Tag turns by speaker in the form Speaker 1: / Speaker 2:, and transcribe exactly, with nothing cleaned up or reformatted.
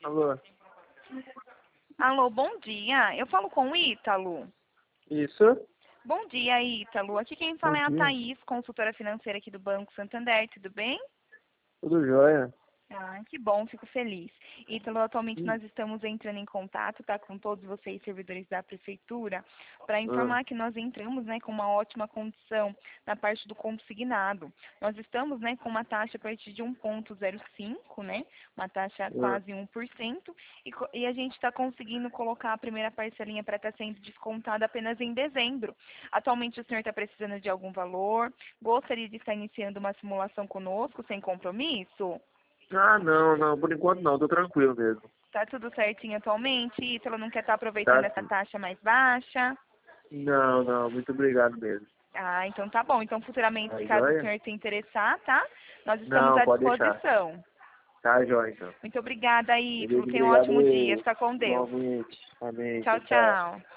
Speaker 1: Alô?
Speaker 2: Alô, bom dia. Eu falo com o Ítalo.
Speaker 1: Isso?
Speaker 2: Bom dia, Ítalo. Aqui quem
Speaker 1: Bom
Speaker 2: fala é a
Speaker 1: dia.
Speaker 2: Thaís, consultora financeira aqui do Banco Santander. Tudo bem?
Speaker 1: Tudo jóia?
Speaker 2: Ah, que bom, fico feliz. Ítalo, atualmente
Speaker 1: Hum.
Speaker 2: nós estamos entrando em contato, tá, com todos vocês, servidores da Prefeitura, para
Speaker 1: Ah,
Speaker 2: informar que nós entramos, né, com uma ótima condição na parte do consignado. Nós estamos, né, com uma taxa a partir de um vírgula zero cinco, né, uma taxa
Speaker 1: ah.
Speaker 2: quase um por cento, e, co- e a gente está conseguindo colocar a primeira parcelinha para estar sendo descontada apenas em dezembro. Atualmente o senhor está precisando de algum valor? Gostaria de estar iniciando uma simulação conosco, sem compromisso?
Speaker 1: Ah, não, não, por enquanto não, tô tranquilo mesmo.
Speaker 2: Tá tudo certinho atualmente? Ítalo não quer estar aproveitando
Speaker 1: Tá
Speaker 2: essa
Speaker 1: sim.
Speaker 2: taxa mais baixa?
Speaker 1: Não, não, muito obrigado mesmo.
Speaker 2: Ah, então tá bom. Então, futuramente,
Speaker 1: Tá
Speaker 2: caso o
Speaker 1: jóia?
Speaker 2: senhor se interessar, tá? Nós estamos
Speaker 1: Não,
Speaker 2: à
Speaker 1: pode deixar.
Speaker 2: disposição.
Speaker 1: Tá jóia, então.
Speaker 2: Muito obrigada, Ítalo.
Speaker 1: Beleza,
Speaker 2: Tenha um
Speaker 1: obrigado
Speaker 2: ótimo dia.
Speaker 1: eu.
Speaker 2: Fica com Deus.
Speaker 1: Igualmente. Amém,
Speaker 2: Tchau,
Speaker 1: tchau, tchau.
Speaker 2: tchau.